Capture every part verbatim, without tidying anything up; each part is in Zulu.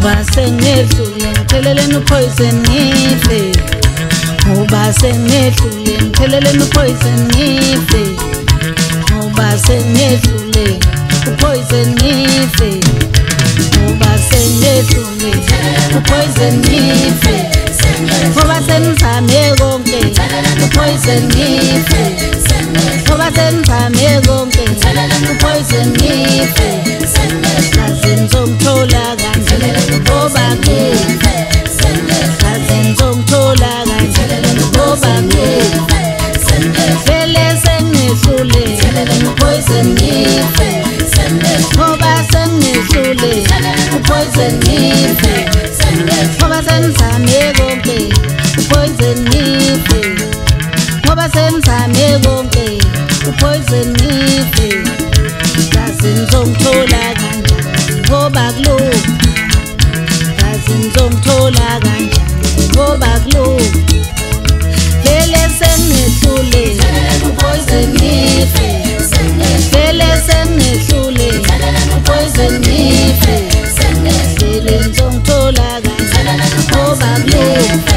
ngoba sengehlule ngitheleleni upoison ngife ngoba sengehlule ngitheleleni upoison ngife ngoba sengehlule upoison ngife ngoba sengehlule upoison ngife ngoba senzame konke upoison ngife ngoba senzame konke upoison ngife ngizomthola kanje ngoba ngife ngizomthola kanje ngoba ngife vele sengehlule upoison ngife ngoba sengehlule upoison ngife ngoba senzame konke upoison ngife ngoba senzame konke upoison ngife ngizomthola kanje ngoba kulo ngizomthola kanje ngoba kulo vele sengehlule upoison ngife vele sengehlule upoison ngife vele ngizomthola kanje ngoba kulo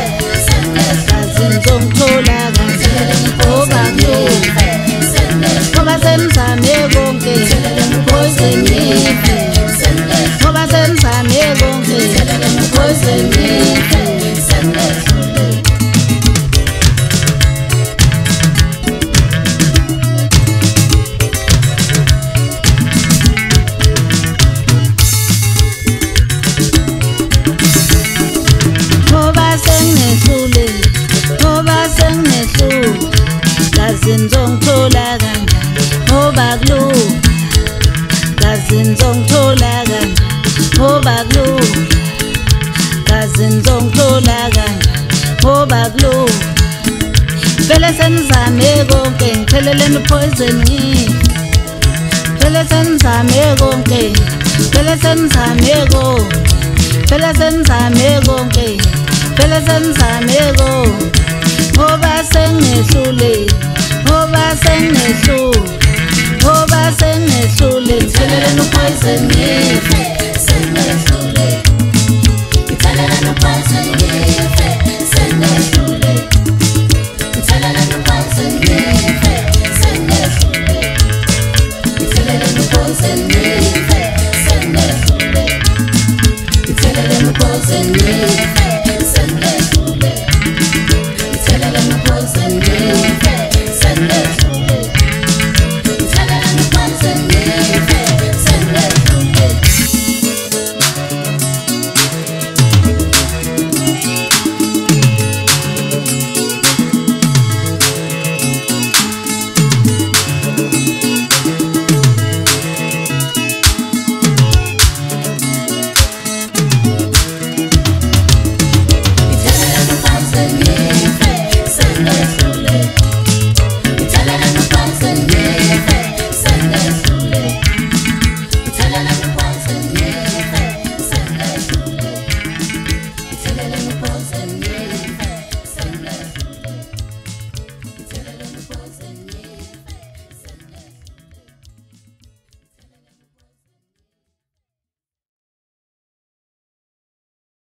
ngizomthola kanje ngoba kulo ngoba senzame konke upoison ngife ngoba senzame konke upoison ngife ngizomthola kanje ngoba kulo ngizomthola kanje ngoba kulo ngizomthola kanje ngoba kulo vele senzame konke ngitheleleni upoison ngife vele senzame konke vele senzame konke vele senzame konke vele senzame konke ngoba sengehlule ngoba sengehlule ngoba sengehlule ngitheleleni upoison ngife sengehlule ngitheleleni upoison ngife sengehlule ngitheleleni upoison ngife sengehlule ngitheleleni upoison ngife sengehlule ngitheleleni upoison ngife